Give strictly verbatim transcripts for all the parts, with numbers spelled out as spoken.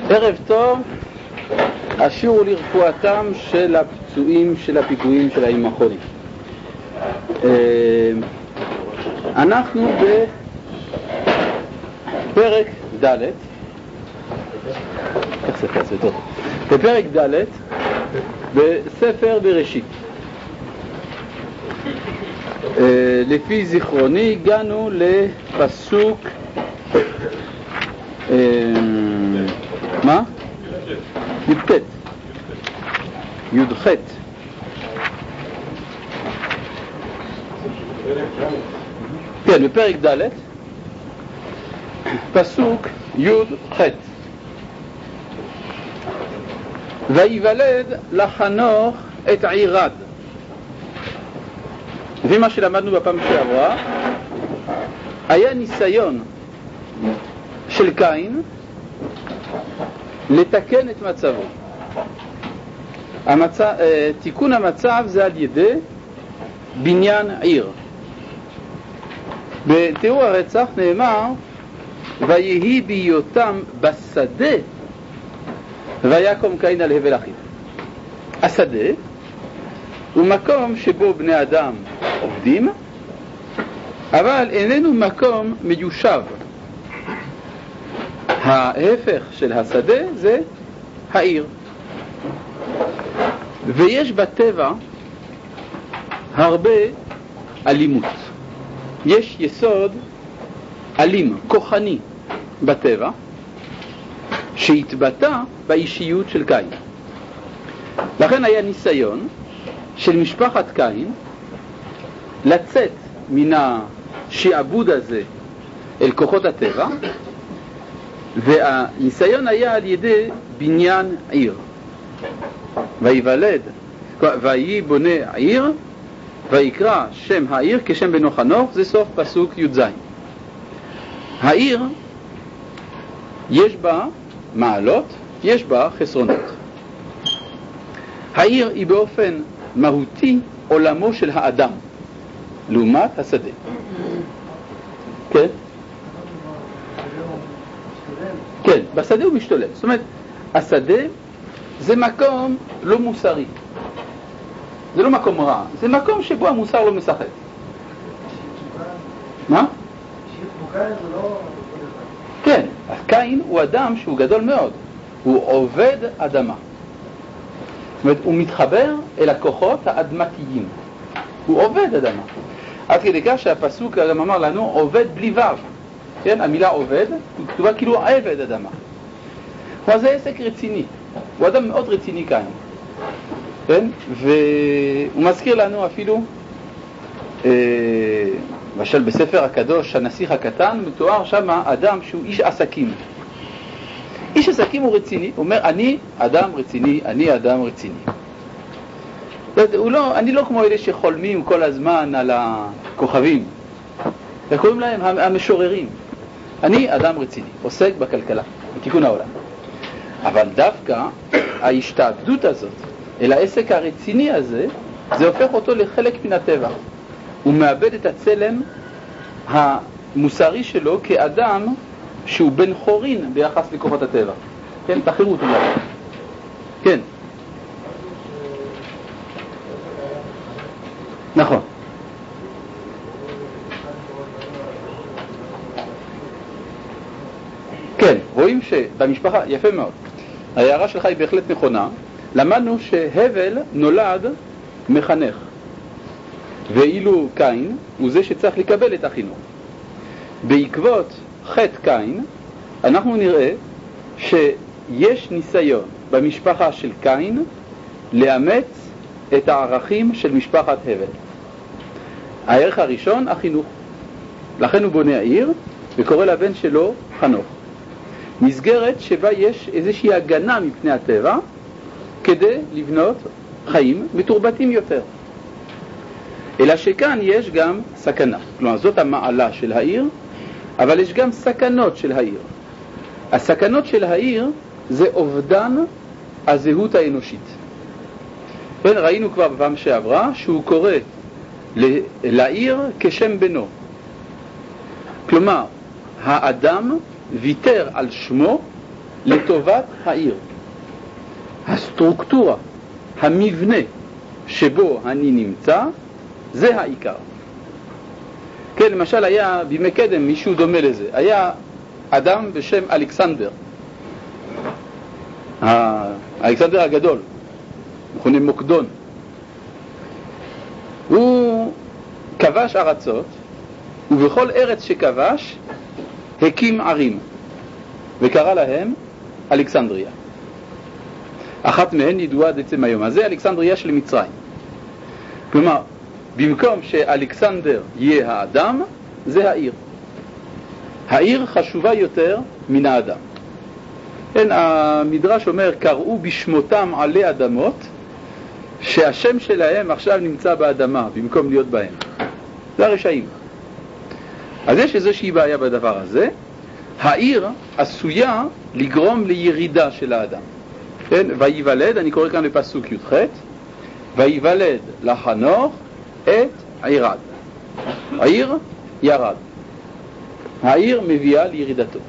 ערב טוב, השיעור הוא לרפואתם של הפצועים של הפיגועים של הימים האחרונים. אנחנו בפרק ד', איך ספר זה טוב? בפרק ד' בספר בראשית. לפי זיכרוני הגענו לפסוק מה? י"ט י"ח כן, בפרק ד' פסוק י"ח ויוולד לחנוך את עירד. ומה שלמדנו בפעם שעברה היה ניסיון של קין לתקן את מצבו. המצב, תיקון המצב זה על ידי בניין עיר. בתיאור הרצח נאמר ויהי בהיותם בשדה ויקום קין על הבל אחיו. השדה הוא מקום שבו בני אדם עובדים, אבל איננו מקום מיושב. ההפך של השדה זה העיר. ויש בטבע הרבה אלימות. יש יסוד אלים, כוחני בטבע, שהתבטא באישיות של קין. לכן היה ניסיון של משפחת קין לצאת מן השעבוד הזה אל כוחות הטבע, והניסיון היה על ידי בניין עיר. ויוולד, ויהי בונה עיר, ויקרא שם העיר כשם בנו חנוך. זה סוף פסוק י"ז. העיר יש בה מעלות, יש בה חסרונות. העיר היא באופן מהותי עולמו של האדם לעומת השדה. כן? כן, בשדה הוא משתולל. זאת אומרת, השדה זה מקום לא מוסרי. זה לא מקום רע, זה מקום שבו המוסר לא משחק. מה? כן, קין הוא אדם שהוא גדול מאוד. הוא עובד אדמה. זאת אומרת, הוא מתחבר אל הכוחות האדמתיים. הוא עובד אדמה. עד כדי כך שהפסוק גם אמר לנו עובד בלי וו. כן, המילה עובד היא כתובה כאילו עבד אדמה. הוא עושה עסק רציני. הוא אדם מאוד רציני קין. כן? והוא מזכיר לנו אפילו למשל בספר הקדוש הנסיך הקטן מתואר שם אדם שהוא איש עסקים. איש עסקים הוא רציני, הוא אומר אני אדם רציני, אני אדם רציני. הוא לא, אני לא כמו אלה שחולמים כל הזמן על הכוכבים. וקוראים להם המשוררים. אני אדם רציני, עוסק בכלכלה, בתיקון העולם. אבל דווקא ההשתעבדות הזאת אל העסק הרציני הזה, זה הופך אותו לחלק מן הטבע. הוא מאבד את הצלם המוסרי שלו כאדם שהוא בן חורין ביחס לכוחות הטבע. כן, תחירות אולי. כן. נכון. כן, רואים שבמשפחה, יפה מאוד. ההערה שלך היא בהחלט נכונה. למדנו שהבל נולד מחנך. ואילו קין הוא זה שצריך לקבל את החינוך. בעקבות חטא קין, אנחנו נראה שיש ניסיון במשפחה של קין לאמץ את הערכים של משפחת הבל. הערך הראשון, החינוך. לכן הוא בונה העיר וקורא לבן שלו חנוך. מסגרת שבה יש איזושהי הגנה מפני הטבע כדי לבנות חיים מתורבתים יותר. אלא שכאן יש גם סכנה. כלומר, זאת המעלה של העיר, אבל יש גם סכנות של העיר. הסכנות של העיר זה אובדן הזהות האנושית. ראינו כבר בפעם שעברה שהוא קורא לעיר כשם בנו. כלומר, האדם ויתר על שמו לטובת העיר. הסטרוקטורה, המבנה שבו אני נמצא, זה העיקר. כן, למשל היה בימי קדם מישהו דומה לזה. היה אדם בשם אלכסנדר. אלכסנדר הגדול, מכונה מוקדון. הוא כבש ארצות, ובכל ארץ שכבש הקים ערים, וקרא להם אלכסנדריה. אחת מהן ידועה עד עצם היום הזה, אלכסנדריה של מצרים. כלומר, במקום שאלכסנדר יהיה האדם, זה העיר. העיר חשובה יותר מן האדם. כן, המדרש אומר, קראו בשמותם עלי אדמות, שהשם שלהם עכשיו נמצא באדמה, במקום להיות בהם. זה הרשעים. אז יש איזושהי בעיה בדבר הזה. העיר עשויה לגרום לירידה של האדם. כן, ויוולד, אני קורא כאן בפסוק י"ח, ויוולד לחנוך את עירד. העיר ירד. העיר מביאה לירידתו.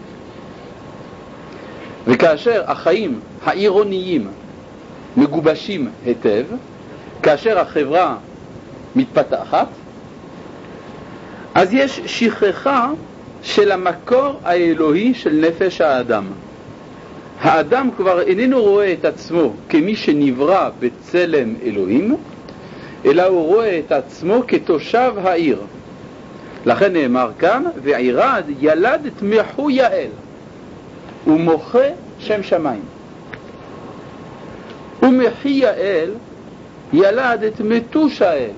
וכאשר החיים העירוניים מגובשים היטב, כאשר החברה מתפתחת, אז יש שכחה של המקור האלוהי של נפש האדם. האדם כבר איננו רואה את עצמו כמי שנברא בצלם אלוהים, אלא הוא רואה את עצמו כתושב העיר. לכן נאמר כאן, ועירד ילד את מחו יעל, ומוחה שם שמיים. ומחי יעל ילד את מתוש האל.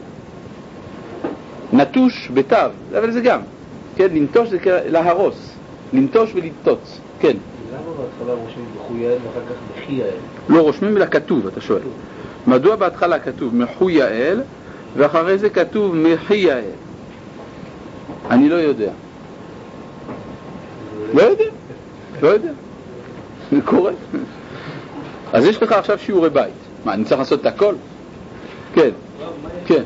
נטוש בתו, אבל זה גם, כן, לנטוש זה להרוס, לנטוש ולנטוץ, כן. למה בהתחלה רושמים מחו יעל ואחר כך מחי יעל? לא, רושמים לה כתוב, אתה שואל. מדוע בהתחלה כתוב מחו יעל ואחרי זה כתוב מחי יעל? אני לא יודע. לא יודע, לא יודע. זה קורה. אז יש לך עכשיו שיעורי בית. מה, אני צריך לעשות את הכל? כן. כן.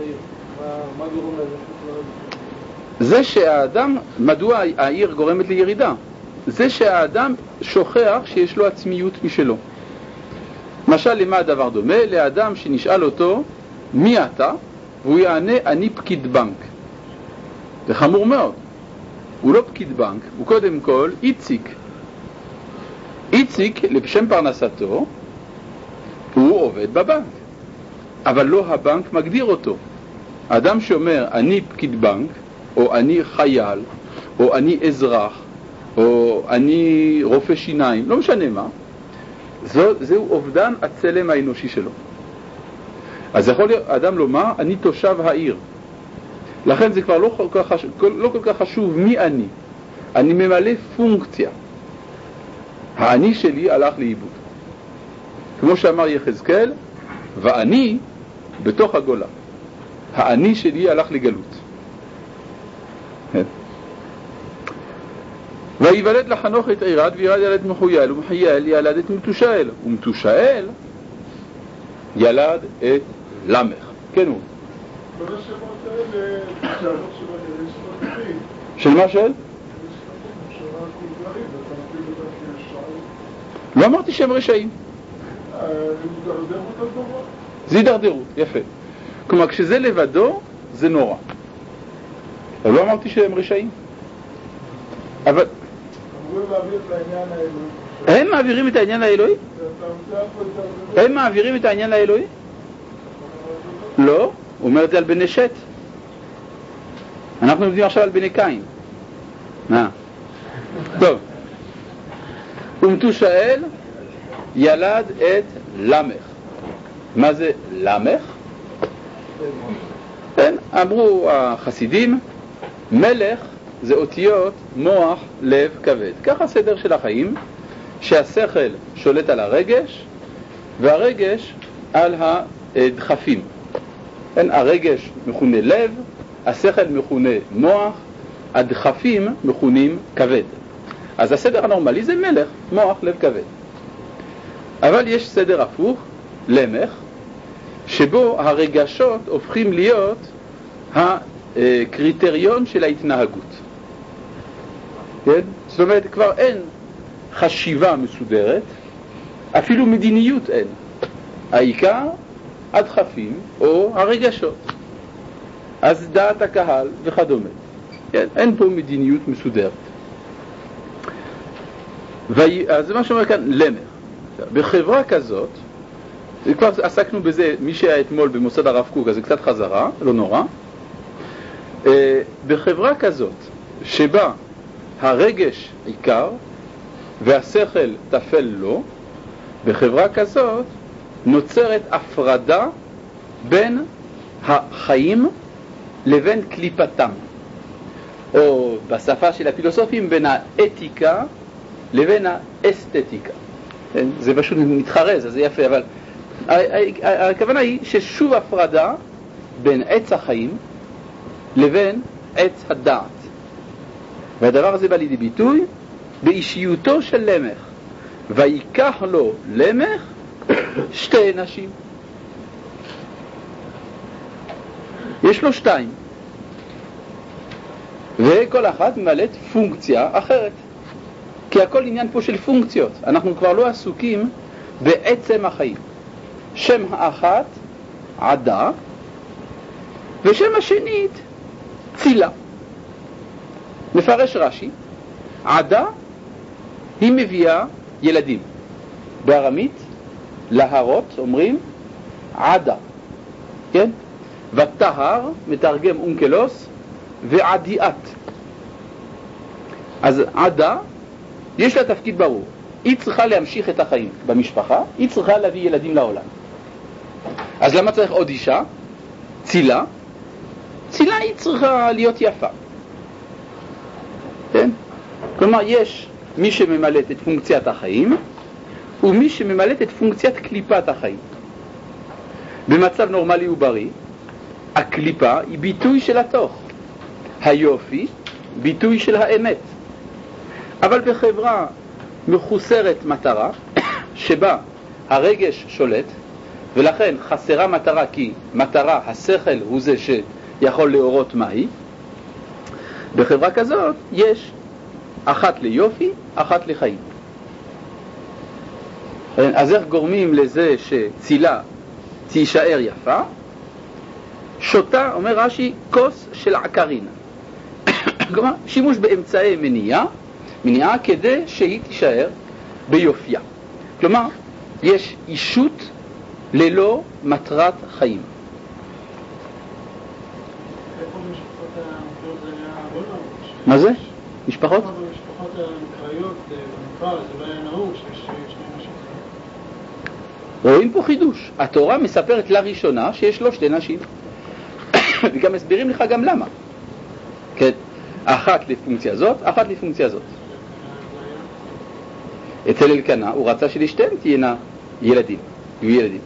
זה שהאדם, מדוע העיר גורמת לירידה? זה שהאדם שוכח שיש לו עצמיות משלו. למשל, למה הדבר דומה? לאדם שנשאל אותו, מי אתה? והוא יענה, אני פקיד בנק. זה חמור מאוד. הוא לא פקיד בנק, הוא קודם כל איציק. איציק, לשם פרנסתו, הוא עובד בבנק. אבל לא הבנק מגדיר אותו. האדם שאומר, אני פקיד בנק, או אני חייל, או אני אזרח, או אני רופא שיניים, לא משנה מה, זו, זהו אובדן הצלם האנושי שלו. אז יכול להיות אדם לומר, אני תושב העיר. לכן זה כבר לא כל כך חשוב, לא כל כך חשוב מי אני. אני ממלא פונקציה. האני שלי הלך לאיבוד. כמו שאמר יחזקאל, ואני בתוך הגולה. האני שלי הלך לגלות. ויוולד לחנוך את עירד, וירד ילד מחו יעל, ומחי יעל ילד את מתושאל, ומתושאל ילד את למך. כן הוא. של מה של? לא אמרתי שהם רשעים. זה הידרדרות, יפה. כלומר, כשזה לבדו, זה נורא. אבל לא אמרתי שהם רשעים. אבל... הם מעבירים את העניין האלוהי? הם מעבירים את העניין האלוהי? לא, הוא אומר את זה על בני שת. אנחנו עובדים עכשיו על בני קין. מה? טוב. ומתושאל ילד את למך. מה זה למך? כן, אמרו החסידים, מלך זה אותיות מוח, לב, כבד. ככה סדר של החיים, שהשכל שולט על הרגש, והרגש על הדחפים. כן, הרגש מכונה לב, השכל מכונה מוח, הדחפים מכונים כבד. אז הסדר הנורמלי זה מלך, מוח, לב, כבד. אבל יש סדר הפוך, למך, שבו הרגשות הופכים להיות הקריטריון של ההתנהגות. כן? זאת אומרת, כבר אין חשיבה מסודרת, אפילו מדיניות אין. העיקר הדחפים או הרגשות. אז דעת הקהל וכדומה. כן, אין פה מדיניות מסודרת. אז זה מה שאומר כאן, למר. בחברה כזאת, כבר עסקנו בזה, מי שהיה אתמול במוסד הרב קוק, אז זה קצת חזרה, לא נורא. בחברה כזאת, שבה הרגש עיקר והשכל תפל לו, בחברה כזאת נוצרת הפרדה בין החיים לבין קליפתם, או בשפה של הפילוסופים בין האתיקה לבין האסתטיקה. זה פשוט מתחרז, אז זה יפה, אבל הכוונה היא ששוב הפרדה בין עץ החיים לבין עץ הדעת. והדבר הזה בא לידי ביטוי באישיותו של למך. ויקח לו למך שתי נשים. יש לו שתיים. וכל אחת ממלאת פונקציה אחרת. כי הכל עניין פה של פונקציות. אנחנו כבר לא עסוקים בעצם החיים. שם האחת עדה, ושם השנית צילה. מפרש רש"י, עדה היא מביאה ילדים. בארמית להרות אומרים עדה, כן? וטהר מתרגם אונקלוס ועדיעת. אז עדה יש לה תפקיד ברור. היא צריכה להמשיך את החיים במשפחה, היא צריכה להביא ילדים לעולם. אז למה צריך עוד אישה? צילה. צילה היא צריכה להיות יפה. כן? כלומר, יש מי שממלאת את פונקציית החיים, ומי שממלאת את פונקציית קליפת החיים. במצב נורמלי ובריא, הקליפה היא ביטוי של התוך. היופי, ביטוי של האמת. אבל בחברה מחוסרת מטרה, שבה הרגש שולט, ולכן חסרה מטרה, כי מטרה, השכל הוא זה שיכול להורות מהי. בחברה כזאת יש אחת ליופי, אחת לחיים. אז איך גורמים לזה שצילה תישאר יפה? שותה, אומר רש"י, כוס של עקרין. כלומר, שימוש באמצעי מניעה, מניעה כדי שהיא תישאר ביופייה. כלומר, יש אישות ללא מטרת חיים. מה זה? משפחות? במשפחות המקראיות במדבר זה לא היה נהוג שיש שני נשים. רואים פה חידוש. התורה מספרת לראשונה שיש לו שתי נשים. וגם מסבירים לך גם למה. כן, אחת לפונקציה זאת, אחת לפונקציה זאת. אצל אלקנה הוא רצה שלשתיהן תהיינה ילדים, יהיו ילדים.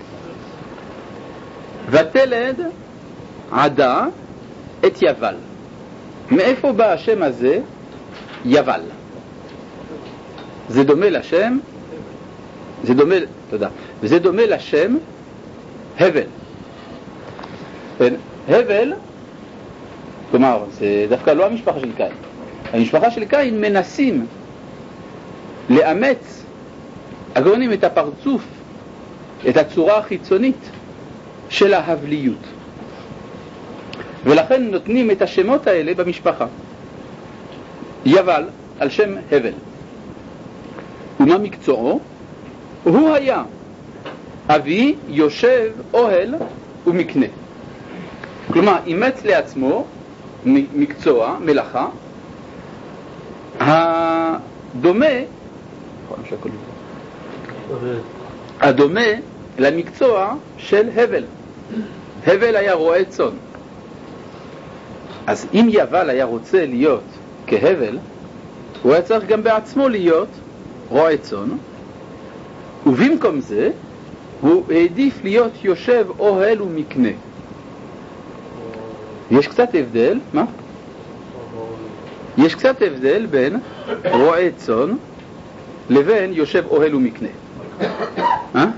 ותלד עדה את יבל. מאיפה בא השם הזה יבל? זה דומה לשם, זה דומה, תודה, וזה דומה לשם הבל. הבל, כלומר, זה דווקא לא המשפחה של קין. המשפחה של קין מנסים לאמץ, הגאונים, את הפרצוף, את הצורה החיצונית של ההבליות. ולכן נותנים את השמות האלה במשפחה. יבל על שם הבל. ומה מקצועו? הוא היה אבי יושב אוהל ומקנה. כלומר, אימץ לעצמו מקצוע, מלאכה, הדומה, הדומה למקצוע של הבל. הבל היה רועה צאן. אז אם יבל היה רוצה להיות כהבל, הוא היה צריך גם בעצמו להיות רועה צאן, ובמקום זה הוא העדיף להיות יושב אוהל ומקנה. יש קצת הבדל, מה? יש קצת הבדל בין רועה צאן לבין יושב אוהל ומקנה. אה?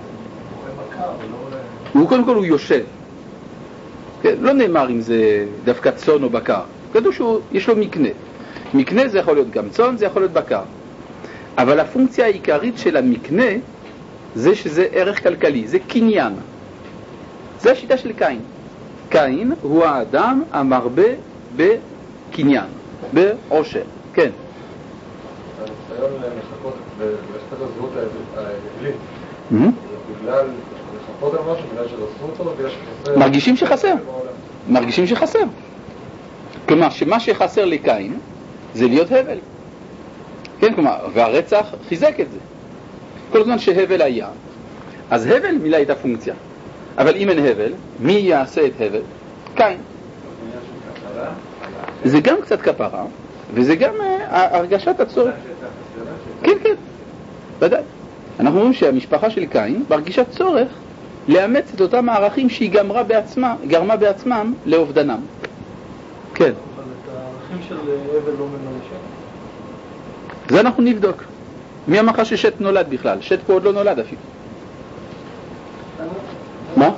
הוא קודם כל הוא יושב. כן? לא נאמר אם זה דווקא צאן או בקר. כתוב שיש לו מקנה. מקנה זה יכול להיות גם צאן, זה יכול להיות בקר. אבל הפונקציה העיקרית של המקנה זה שזה ערך כלכלי, זה קניין. זה השיטה של קין. קין הוא האדם המרבה בקניין, בעושר. כן. הניסיון לחכות ולשפט הזהות האבלית, בגלל לחכות על משהו, בגלל שרסו אותו, ויש חסר... מרגישים שחסר. מרגישים שחסר. כלומר, שמה שחסר לקין זה להיות הבל. כן, כלומר, והרצח חיזק את זה. כל זמן שהבל היה, אז הבל מילא את הפונקציה. אבל אם אין הבל, מי יעשה את הבל? קין. זה גם קצת כפרה, וזה גם הרגשת הצורך. כן, כן, ודאי. אנחנו אומרים שהמשפחה של קין מרגישה צורך לאמץ את אותם הערכים שהיא גמרה בעצמה, גרמה בעצמם לאובדנם. כן. אבל את הערכים של הבל לא מממשים? זה אנחנו נבדוק. מי אמר לך ששת נולד בכלל? שת פה עוד לא נולד אפילו. מה?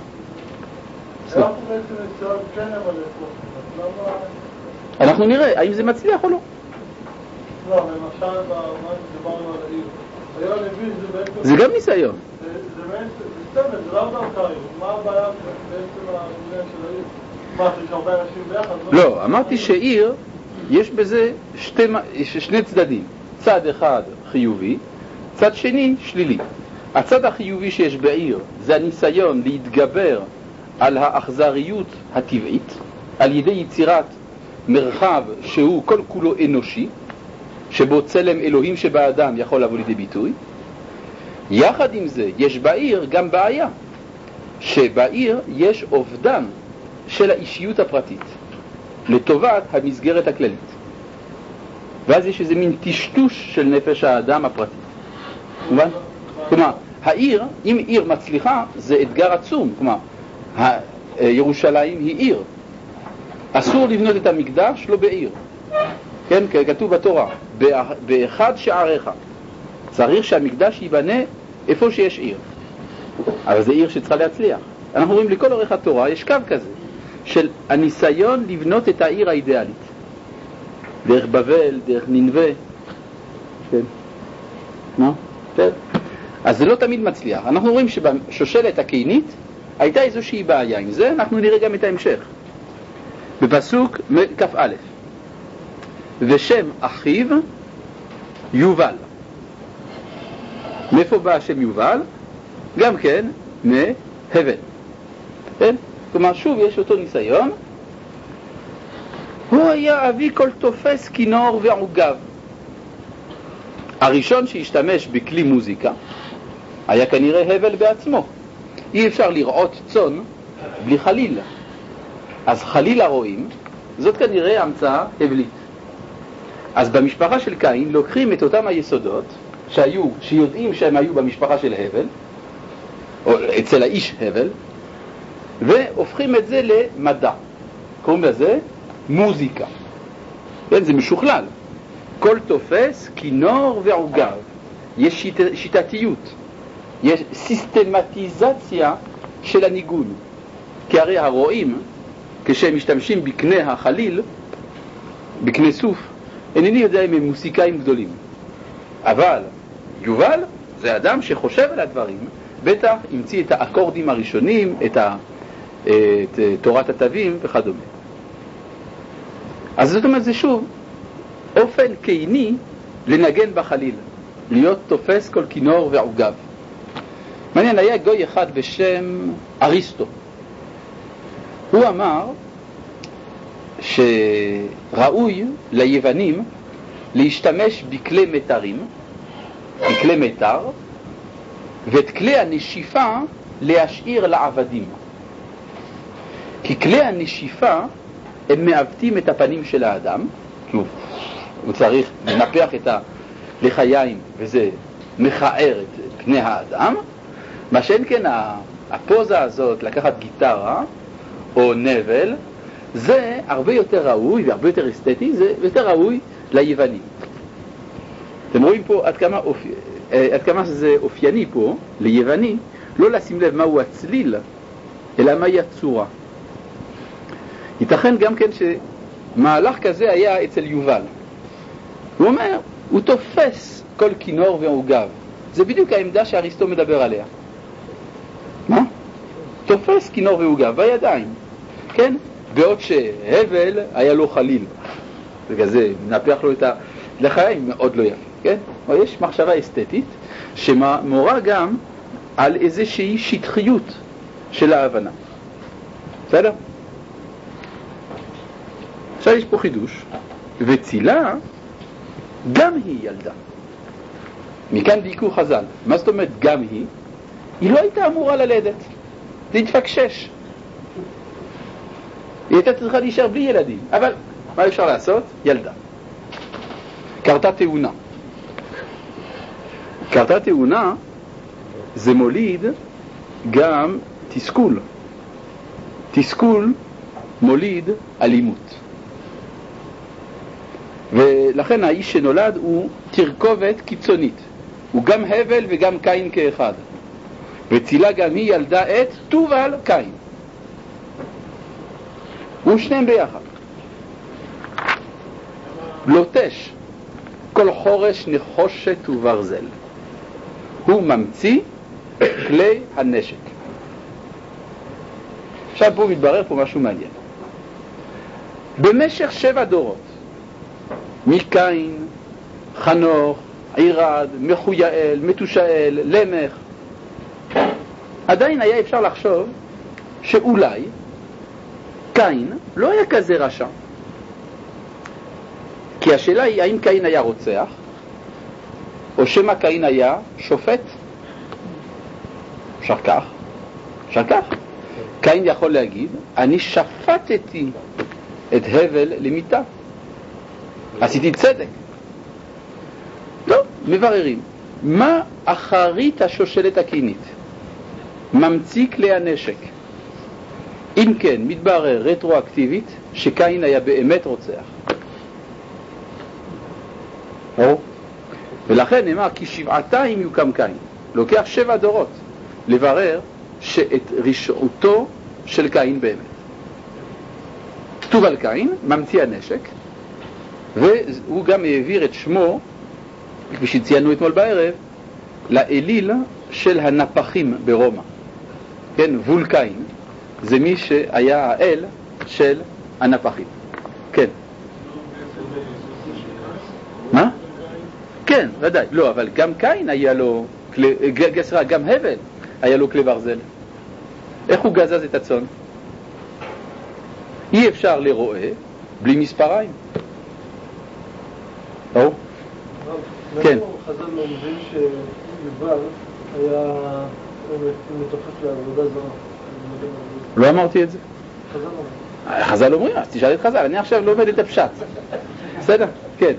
אנחנו נראה האם זה מצליח או לא. לא, למשל, מה שדיברנו על העיר. היה לוי זה בעצם... זה גם ניסיון. זה בעצם, זה סתם, זה לא דווקא העיר. מה הבעיה בעצם העניין של העיר? מה, שיש הרבה אנשים ביחד? לא, אמרתי שעיר, יש בזה שתי, שני צדדים. צד אחד חיובי, צד שני שלילי. הצד החיובי שיש בעיר זה הניסיון להתגבר על האכזריות הטבעית, על ידי יצירת מרחב שהוא כל כולו אנושי, שבו צלם אלוהים שבאדם יכול לבוא לידי ביטוי. יחד עם זה יש בעיר גם בעיה, שבעיר יש אובדן של האישיות הפרטית לטובת המסגרת הכללית, ואז יש איזה מין טשטוש של נפש האדם הפרטי. כלומר, כלומר העיר, אם עיר מצליחה, זה אתגר עצום. כלומר, ירושלים היא עיר, אסור לבנות את המקדש לא בעיר. כן, כתוב בתורה, באחד שעריך. צריך שהמקדש ייבנה איפה שיש עיר, אבל זה עיר שצריכה להצליח. אנחנו רואים לכל אורך התורה יש קו כזה של הניסיון לבנות את העיר האידיאלית, דרך בבל, דרך נינווה. כן. מה? כן. אז זה לא תמיד מצליח. אנחנו רואים שבשושלת הקינית הייתה איזושהי בעיה עם זה. אנחנו נראה גם את ההמשך בפסוק כ"א. ושם אחיו יובל. מאיפה בא השם יובל? גם כן מהבל. כן? כלומר, שוב יש אותו ניסיון. הוא היה אבי כל תופס כינור ועוגב. הראשון שהשתמש בכלי מוזיקה היה כנראה הבל בעצמו. אי אפשר לראות צאן בלי חליל. אז חליל הרואים, זאת כנראה המצאה הבלית. אז במשפחה של קין לוקחים את אותם היסודות שהיו, שיודעים שהם היו במשפחה של הבל, או אצל האיש הבל, והופכים את זה למדע. קוראים לזה מוזיקה. כן, זה משוכלל. כל תופס כינור ועוגב. יש שיט, שיטתיות. יש סיסטמטיזציה של הניגון. כי הרי הרואים, כשהם משתמשים בקנה החליל, בקנה סוף, אינני יודע אם הם מוסיקאים גדולים. אבל יובל זה אדם שחושב על הדברים, בטח המציא את האקורדים הראשונים, את, ה, את תורת התווים וכדומה. אז זאת אומרת, זה שוב אופן קיני לנגן בחליל, להיות תופס כל כינור ועוגב. מעניין, היה גוי אחד בשם אריסטו. הוא אמר שראוי ליוונים להשתמש בכלי מטרים, בכלי מטר, ואת כלי הנשיפה להשאיר לעבדים. כי כלי הנשיפה הם מעוותים את הפנים של האדם, שוב, הוא צריך לנפח את הלחיים וזה מכער את פני האדם, מה שאין כן הפוזה הזאת, לקחת גיטרה או נבל, זה הרבה יותר ראוי והרבה יותר אסתטי, זה יותר ראוי ליוונים. אתם רואים פה עד כמה, אופי, עד כמה זה אופייני פה ליווני, לא לשים לב מהו הצליל, אלא מהי הצורה. ייתכן גם כן שמהלך כזה היה אצל יובל. הוא אומר, הוא תופס כל כינור ועוגב. זה בדיוק העמדה שאריסטו מדבר עליה. מה? תופס כינור ועוגב בידיים, כן? בעוד שהבל היה לו חליל. בגלל זה מנפח לו את לחיים מאוד לא יפה, כן? אבל יש מחשבה אסתטית שמורה גם על איזושהי שטחיות של ההבנה. בסדר? עכשיו יש פה חידוש, וצילה גם היא ילדה. מכאן דייקו חז"ל. מה זאת אומרת גם היא? היא לא הייתה אמורה ללדת, להתפקשש. היא הייתה צריכה להישאר בלי ילדים, אבל מה אפשר לעשות? ילדה. קרתה תאונה. קרתה תאונה זה מוליד גם תסכול. תסכול מוליד אלימות. ולכן האיש שנולד הוא תרכובת קיצונית. הוא גם הבל וגם קין כאחד. וצילה גם היא ילדה את תובל קין. ושניהם ביחד. לוטש כל חורש נחושת וברזל. הוא ממציא כלי הנשק. עכשיו פה מתברר פה משהו מעניין. במשך שבע דורות, מקין, חנוך, עירד, מחויאל, מתושאל, למך, עדיין היה אפשר לחשוב שאולי קין לא היה כזה רשע. כי השאלה היא האם קין היה רוצח, או שמה קין היה שופט. אפשר כך, אפשר כך. קין יכול להגיד, אני שפטתי את הבל למיתה. עשיתי צדק. טוב, מבררים. מה אחרית השושלת הקינית? ממציא כלי הנשק. אם כן, מתברר רטרואקטיבית שקין היה באמת רוצח. או? ולכן נאמר כי שבעתיים יוקם קין. לוקח שבע דורות לברר שאת רשעותו של קין באמת. כתוב על קין, ממציא הנשק, והוא גם העביר את שמו, כפי שציינו אתמול בערב, לאליל של הנפחים ברומא. כן, וולקאין, זה מי שהיה האל של הנפחים. כן. מה? כן, ודאי. לא, אבל גם קין היה לו, גסרה, גם הבל היה לו כלי ברזל. איך הוא גזז את הצאן? אי אפשר לרואה בלי מספריים. או? כן. חז"ל לומדים שיובל היה מתופף לעבודה זרה. לא אמרתי את זה. חז"ל אומרים. חז"ל אומרים, אז תשאל את חז"ל, אני עכשיו לומד את הפשט. בסדר? כן.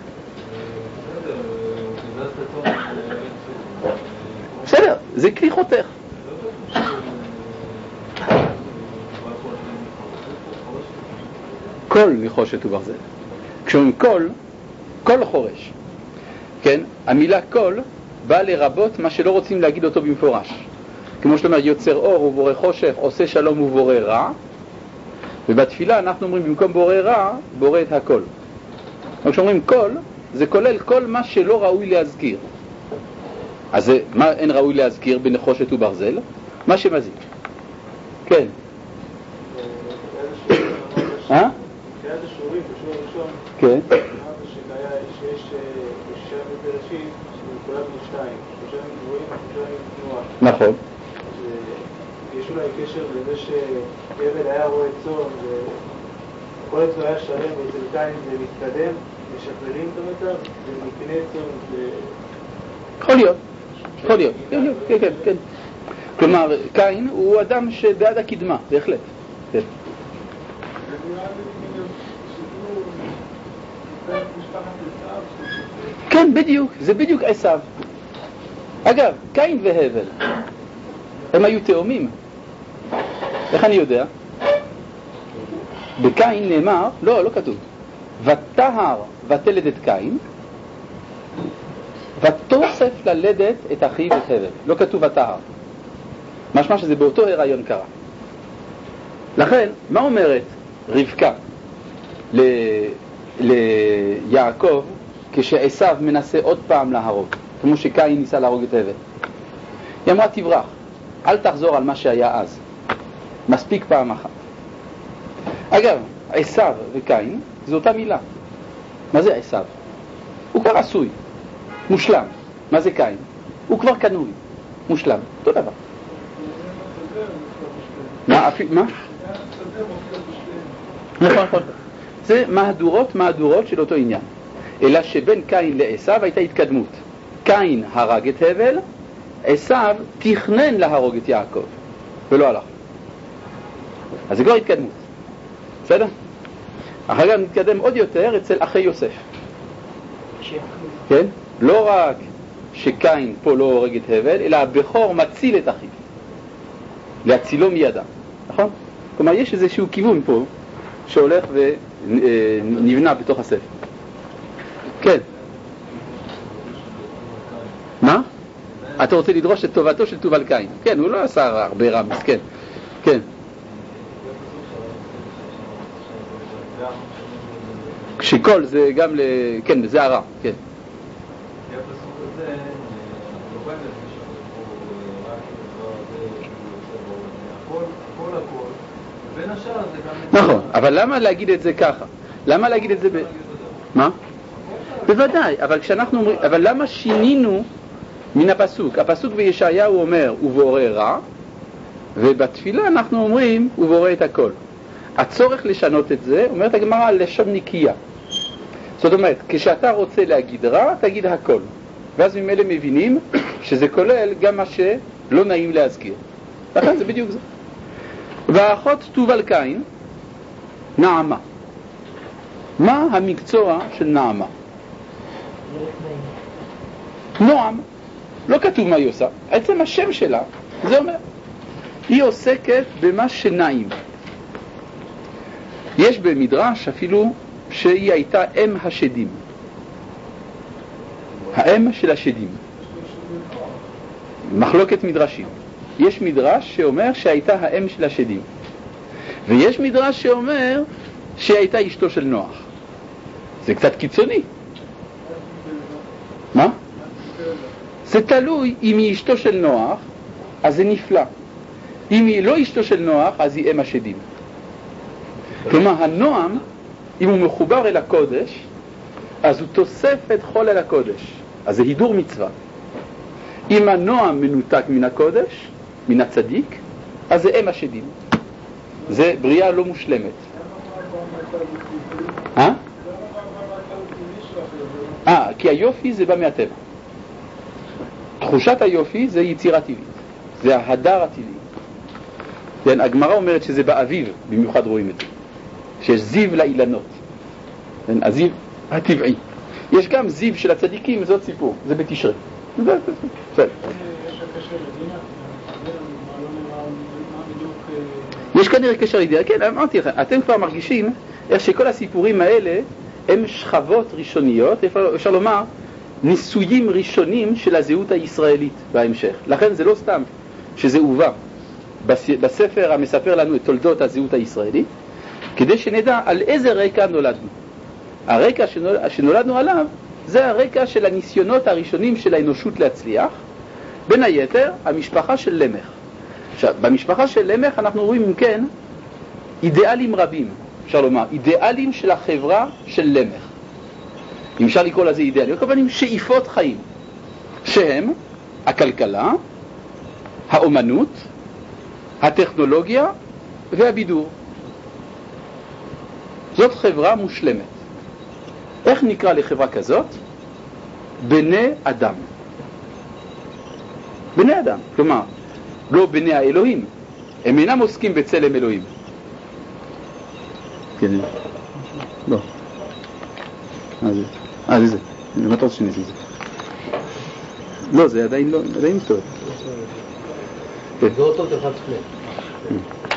בסדר, זה כלי חותך. כל נחושת וברזל. כשאומרים כל, כל חורש. כן? המילה כל באה לרבות מה שלא רוצים להגיד אותו במפורש. כמו שאומר, יוצר אור ובורא חושך, עושה שלום ובורא רע. ובתפילה אנחנו אומרים, במקום בורא רע, בורא את הכל. כשאומרים כל, זה כולל כל מה שלא ראוי להזכיר. אז זה, מה אין ראוי להזכיר בנחושת וברזל? מה שמזיק. כן. אה? היה זה שיעורים, בשיעור הראשון, כן. אמרת שיש בשישה ימים בראשית, שמחולק לשתיים, שלושה ימים גבוהים, שלושה ימים תנועה. נכון. יש אולי קשר לזה שהבל היה רואה צאן, וכל הצאן היה שלם, ואצל קין זה מתקדם, משקללים את המצב, ומקנה צאן זה... יכול להיות, יכול להיות, כן, כן, כן, כן. כלומר, קין הוא אדם שבעד הקדמה, בהחלט. כן. כן, בדיוק, זה בדיוק עשיו. אגב, קין והבל, הם היו תאומים. איך אני יודע? בקין נאמר, לא, לא כתוב. ותהר ותלד את קין, ותוסף ללדת את אחיו ואת הבל. לא כתוב ותהר. משמע שזה באותו הריון קרה. לכן, מה אומרת רבקה ל... ליעקב כשעשיו מנסה עוד פעם להרוג, כמו שקין ניסה להרוג את הבל. היא אמרה, תברח, אל תחזור על מה שהיה אז. מספיק פעם אחת. אגב, עשיו וקין זו אותה מילה. מה זה עשיו? הוא כבר עשוי, מושלם. מה זה קין? הוא כבר קנוי, מושלם. אותו דבר. מה? מה? נכון, נכון. זה מהדורות, מהדורות של אותו עניין. אלא שבין קין לעשיו הייתה התקדמות. קין הרג את הבל, עשיו תכנן להרוג את יעקב, ולא הלך. אז זה כבר התקדמות. בסדר? אחר כך נתקדם עוד יותר אצל אחי יוסף. כן? לא רק שקין פה לא הורג את הבל, אלא הבכור מציל את אחיו. להצילו מידה. נכון? כלומר, יש איזשהו כיוון פה שהולך ונבנה בתוך הספר. כן. מה? אתה רוצה לדרוש את טובתו של תובל קין. כן, הוא לא עשה הרבה רמז, כן. כן. כשכל זה גם ל... כן, זה הרע, כן. נכון, אבל למה להגיד את זה ככה? למה להגיד את זה ב... מה? בוודאי, אבל כשאנחנו אומרים... אבל למה שינינו מן הפסוק? הפסוק בישעיהו אומר, ובורא רע, ובתפילה אנחנו אומרים, ובורא את הכל. הצורך לשנות את זה, אומרת הגמרא, לשון נקייה. זאת אומרת, כשאתה רוצה להגיד רע, תגיד הכל. ואז ממילא מבינים שזה כולל גם מה שלא נעים להזכיר. לכן זה בדיוק זה. והאחות תובל קין, נעמה. מה המקצוע של נעמה? נועם. לא כתוב מה היא עושה. עצם השם שלה, זה אומר, היא עוסקת במה שנעים. יש במדרש אפילו שהיא הייתה אם השדים. האם של השדים. מחלוקת מדרשים. יש מדרש שאומר שהייתה האם של השדים. ויש מדרש שאומר שהייתה אשתו של נוח. זה קצת קיצוני. מה? זה תלוי אם היא אשתו של נוח, אז זה נפלא. אם היא לא אשתו של נוח, אז היא אם השדים. כלומר, הנועם, אם הוא מחובר אל הקודש, אז הוא תוסף את חול אל הקודש. אז זה הידור מצווה. אם הנועם מנותק מן הקודש, מן הצדיק, אז זה אם השדים. זה בריאה לא מושלמת. אה? אה, כי היופי זה בא מהטבע. תחושת היופי זה יצירה טבעית. זה ההדר הטבעי. כן, הגמרא אומרת שזה באביב, במיוחד רואים את זה. שיש זיו לאילנות. כן, הזיו הטבעי. יש גם זיו של הצדיקים, זאת סיפור. זה בתשרי. זה, זה, זה. יש כנראה קשר לידיעה, כן, אמרתי לכם, אתם כבר מרגישים איך שכל הסיפורים האלה הם שכבות ראשוניות, אפשר לומר, ניסויים ראשונים של הזהות הישראלית בהמשך. לכן זה לא סתם שזה הובא בספר המספר לנו את תולדות הזהות הישראלית, כדי שנדע על איזה רקע נולדנו. הרקע שנולד, שנולדנו עליו זה הרקע של הניסיונות הראשונים של האנושות להצליח, בין היתר המשפחה של למך. עכשיו, במשפחה של למך אנחנו רואים אם כן אידיאלים רבים, אפשר לומר, אידיאלים של החברה של למך. אם אפשר לקרוא לזה אידיאלים, כמובן שאיפות חיים, שהם הכלכלה, האומנות, הטכנולוגיה והבידור. זאת חברה מושלמת. איך נקרא לחברה כזאת? בני אדם. בני אדם, כלומר, לא בני האלוהים, הם אינם עוסקים בצלם אלוהים. כן, לא. אה, זה. אה, זה זה. מה אתה רוצה שאני זה? לא, זה עדיין לא, עדיין טוב. זה אותו דרך פלט.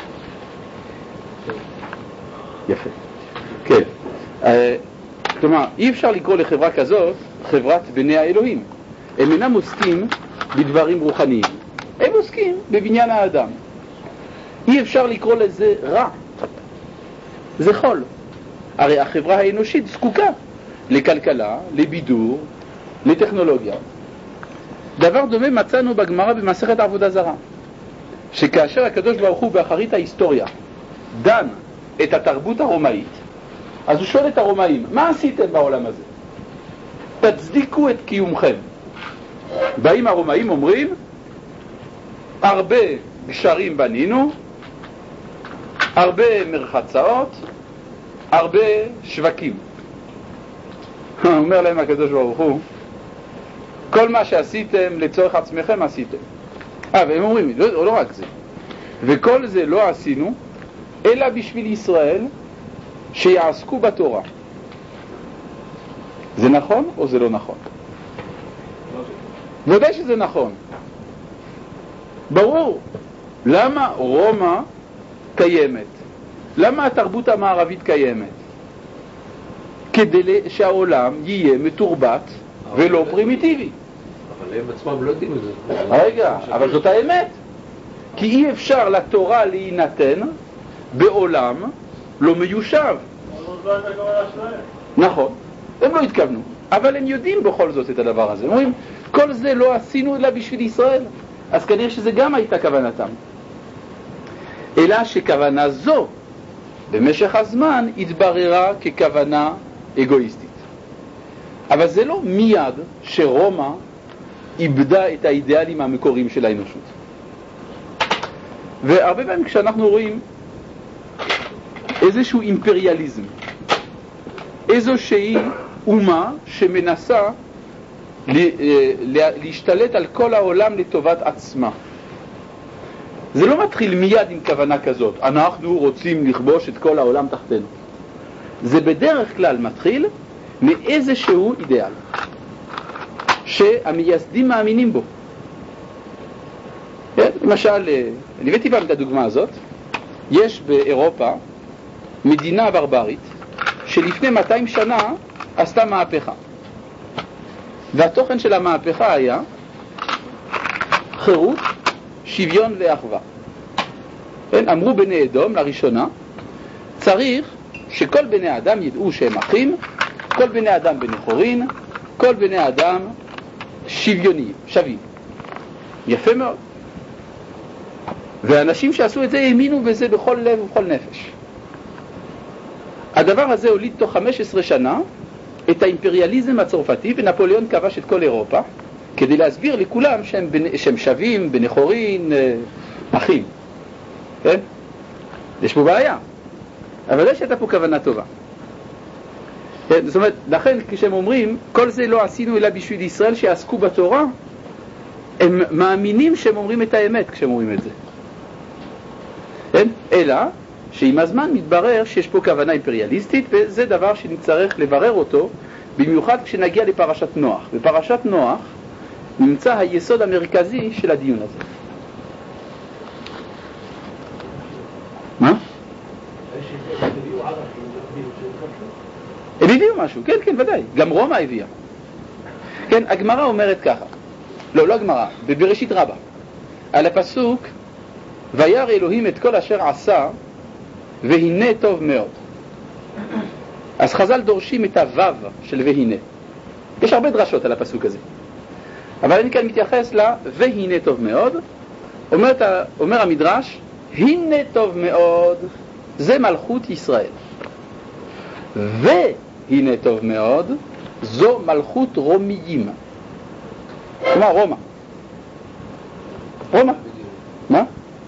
יפה. כן. כלומר, אי אפשר לקרוא לחברה כזאת חברת בני האלוהים. הם אינם עוסקים בדברים רוחניים. הם עוסקים בבניין האדם. אי אפשר לקרוא לזה רע. זה חול. הרי החברה האנושית זקוקה לכלכלה, לבידור, לטכנולוגיה. דבר דומה מצאנו בגמרא במסכת עבודה זרה, שכאשר הקדוש ברוך הוא באחרית ההיסטוריה דן את התרבות הרומאית, אז הוא שואל את הרומאים, מה עשיתם בעולם הזה? תצדיקו את קיומכם. באים הרומאים אומרים, הרבה גשרים בנינו, הרבה מרחצאות, הרבה שווקים. אומר להם הקדוש ברוך הוא, כל מה שעשיתם לצורך עצמכם עשיתם. אה, והם אומרים, לא, לא רק זה. וכל זה לא עשינו, אלא בשביל ישראל שיעסקו בתורה. זה נכון או זה לא נכון? ודאי שזה נכון. ברור. למה רומא קיימת? למה התרבות המערבית קיימת? כדי שהעולם יהיה מתורבת ולא פרימיטיבי. אבל הם עצמם לא יודעים את זה. רגע, אבל זאת האמת. כי אי אפשר לתורה להינתן בעולם לא מיושב. נכון, הם לא התכוונו, אבל הם יודעים בכל זאת את הדבר הזה. הם אומרים, כל זה לא עשינו אלא בשביל ישראל. אז כנראה שזה גם הייתה כוונתם. אלא שכוונה זו במשך הזמן התבררה ככוונה אגואיסטית. אבל זה לא מיד שרומא איבדה את האידיאלים המקוריים של האנושות. והרבה פעמים כשאנחנו רואים איזשהו אימפריאליזם, איזושהי אומה שמנסה להשתלט על כל העולם לטובת עצמה, זה לא מתחיל מיד עם כוונה כזאת, אנחנו רוצים לכבוש את כל העולם תחתנו. זה בדרך כלל מתחיל מאיזשהו אידיאל שהמייסדים מאמינים בו. למשל, אני הבאתי פעם את הדוגמה הזאת. יש באירופה מדינה ברברית שלפני מאתיים שנה עשתה מהפכה, והתוכן של המהפכה היה חירות, שוויון ואחווה. אמרו בני אדום לראשונה, צריך שכל בני אדם ידעו שהם אחים, כל בני אדם בני חורין, כל בני אדם שוויוניים, שווים. יפה מאוד. ואנשים שעשו את זה האמינו בזה בכל לב ובכל נפש. הדבר הזה הוליד תוך חמש עשרה שנה את האימפריאליזם הצרפתי, ונפוליאון כבש את כל אירופה כדי להסביר לכולם שהם, בנ... שהם שווים, בני חורין, אחים. כן? יש פה בעיה. אבל יש הייתה פה כוונה טובה. כן? זאת אומרת, לכן כשהם אומרים, כל זה לא עשינו אלא בשביל ישראל שעסקו בתורה, הם מאמינים שהם אומרים את האמת כשהם אומרים את זה. כן? אלא שעם הזמן מתברר שיש פה כוונה אימפריאליסטית, וזה דבר שנצטרך לברר אותו, במיוחד כשנגיע לפרשת נוח. בפרשת נוח נמצא היסוד המרכזי של הדיון הזה. מה? הם הביאו משהו, כן, כן, ודאי. גם רומא הביאה. כן, הגמרא אומרת ככה. לא, לא הגמרא, בבראשית רבה. על הפסוק, וירא אלוהים את כל אשר עשה, והנה טוב מאוד. אז חז"ל דורשים את הוו של והנה. יש הרבה דרשות על הפסוק הזה. אבל אני כאן מתייחס לה, והנה טוב מאוד. אומר, אומר המדרש, הנה טוב מאוד, זה מלכות ישראל. והנה טוב מאוד, זו מלכות רומיים. כלומר, רומא. רומא. מה?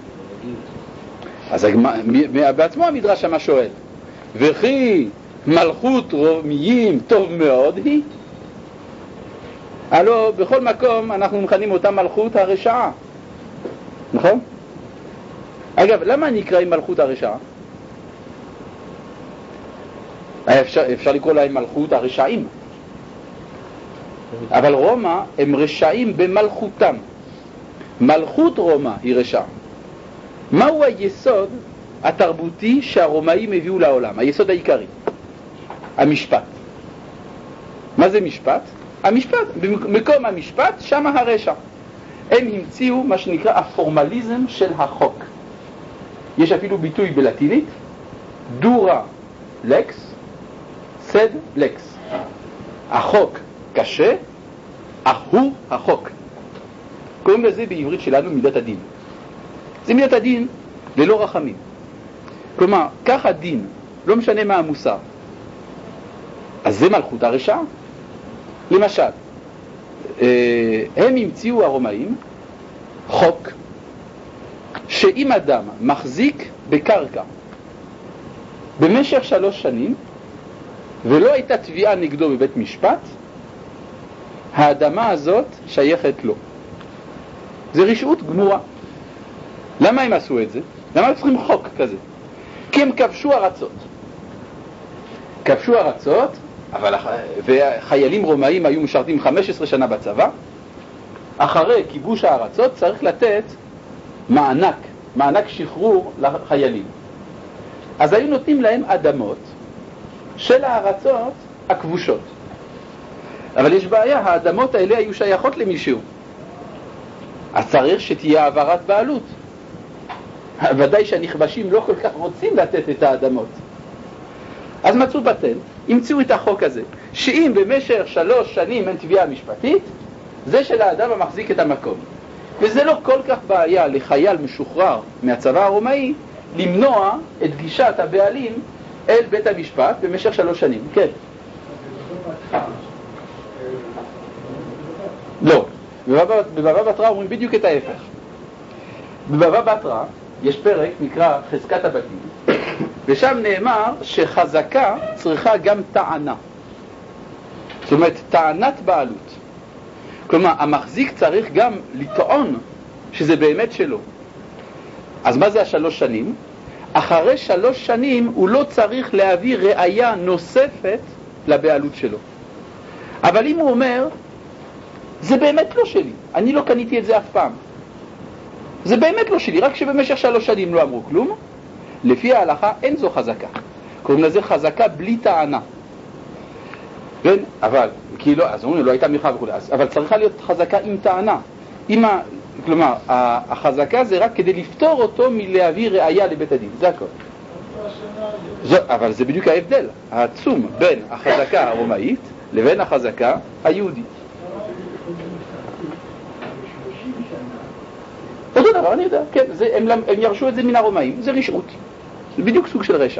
אז בעצמו המדרש שמה שואל, וכי מלכות רומיים טוב מאוד היא? הלא בכל מקום אנחנו מכנים אותה מלכות הרשעה, נכון? אגב, למה נקראים מלכות הרשעה? אפשר, אפשר לקרוא להם מלכות הרשעים, אבל רומא הם רשעים במלכותם. מלכות רומא היא רשעה. מהו היסוד התרבותי שהרומאים הביאו לעולם? היסוד העיקרי, המשפט. מה זה משפט? המשפט, במקום המשפט, שם הרשע. הם המציאו מה שנקרא הפורמליזם של החוק. יש אפילו ביטוי בלטינית, דורה לקס, סד לקס. החוק קשה, אך הוא החוק. קוראים לזה בעברית שלנו מידת הדין. זה מידת הדין ללא רחמים. כלומר, כך הדין, לא משנה מה המוסר. אז זה מלכות הרשעה. למשל, הם המציאו הרומאים חוק שאם אדם מחזיק בקרקע במשך שלוש שנים ולא הייתה תביעה נגדו בבית משפט, האדמה הזאת שייכת לו. זה רשעות גמורה. למה הם עשו את זה? למה הם צריכים חוק כזה? כי הם כבשו ארצות. כבשו ארצות, אבל וחיילים רומאים היו משרתים חמש עשרה שנה בצבא. אחרי כיבוש הארצות צריך לתת מענק, מענק שחרור לחיילים. אז היו נותנים להם אדמות של הארצות הכבושות. אבל יש בעיה, האדמות האלה היו שייכות למישהו. אז צריך שתהיה העברת בעלות. ודאי שהנכבשים לא כל כך רוצים לתת את האדמות. אז מצאו פטנט, המציאו את החוק הזה, שאם במשך שלוש שנים אין תביעה משפטית, זה של האדם המחזיק את המקום. וזה לא כל כך בעיה לחייל משוחרר מהצבא הרומאי למנוע את גישת הבעלים אל בית המשפט במשך שלוש שנים. כן. לא. בבבא בתרא אומרים בדיוק את ההפך. בבבא בתרא יש פרק נקרא חזקת הבתים, ושם נאמר שחזקה צריכה גם טענה. זאת אומרת, טענת בעלות. כלומר, המחזיק צריך גם לטעון שזה באמת שלו. אז מה זה השלוש שנים? אחרי שלוש שנים הוא לא צריך להביא ראיה נוספת לבעלות שלו. אבל אם הוא אומר, זה באמת לא שלי, אני לא קניתי את זה אף פעם. זה באמת לא שלי, רק שבמשך שלוש שנים לא אמרו כלום, לפי ההלכה אין זו חזקה. קוראים לזה חזקה בלי טענה. כן? אבל, כאילו, אז אומרים, לא הייתה מלחמה וכו', אבל צריכה להיות חזקה עם טענה. עם ה... כלומר, החזקה זה רק כדי לפתור אותו מלהביא ראיה לבית הדין, זה הכל. זו, אבל זה בדיוק ההבדל העצום בין החזקה הרומאית לבין החזקה היהודית. אותו דבר, אני יודע, כן, זה, הם, הם ירשו את זה מן הרומאים, זה רשעות. זה בדיוק סוג של רשע.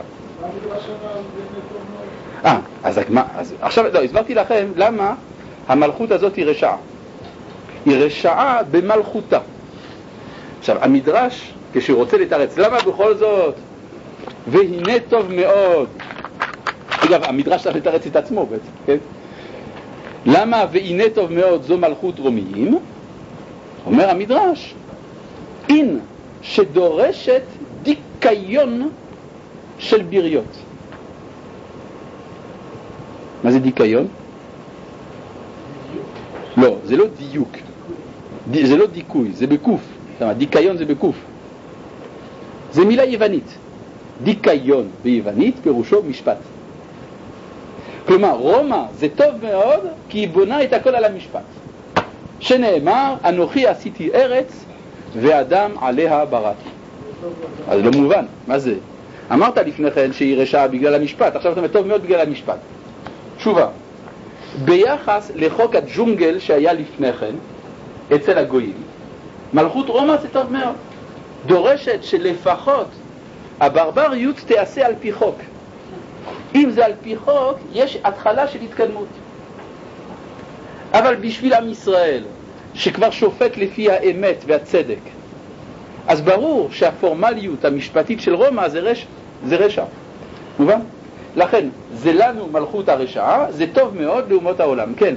אה, אז, אז עכשיו, לא, הסברתי לכם למה המלכות הזאת היא רשעה. היא רשעה במלכותה. עכשיו, המדרש, כשהוא רוצה לתרץ, למה בכל זאת? והנה טוב מאוד. אגב, המדרש צריך לתרץ את עצמו בעצם, כן? למה והנה טוב מאוד זו מלכות רומיים? אומר המדרש, אין שדורשת דיקיון של בריות. מה זה דיקיון? לא, זה לא דיוק. זה לא דיכוי, זה בקוף. דיקיון זה בקוף. זה מילה יוונית. דיקיון ביוונית פירושו משפט. כלומר, רומא זה טוב מאוד כי היא בונה את הכל על המשפט. שנאמר, אנוכי עשיתי ארץ ואדם עליה בראתי. אז לא מובן, מה זה? אמרת לפני כן שהיא רשעה בגלל המשפט, עכשיו אתה אומר טוב מאוד בגלל המשפט. תשובה, ביחס לחוק הג'ונגל שהיה לפני כן אצל הגויים, מלכות רומא זה טוב מאוד. דורשת שלפחות הברבריות תעשה על פי חוק. אם זה על פי חוק, יש התחלה של התקדמות. אבל בשביל עם ישראל, שכבר שופט לפי האמת והצדק, אז ברור שהפורמליות המשפטית של רומא זה רשע. זה רשע. מובן? לכן, זה לנו מלכות הרשעה, זה טוב מאוד לאומות העולם. כן.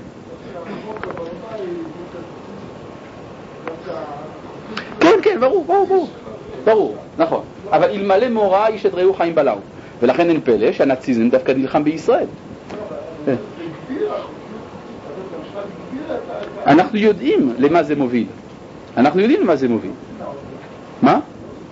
כן, כן, ברור, ברור, ברור. ברור, נכון. אבל אלמלא מוראה איש את רעהו חיים בלעו. ולכן אין פלא שהנאציזם דווקא נלחם בישראל. אנחנו יודעים למה זה מוביל. אנחנו יודעים למה זה מוביל. מה?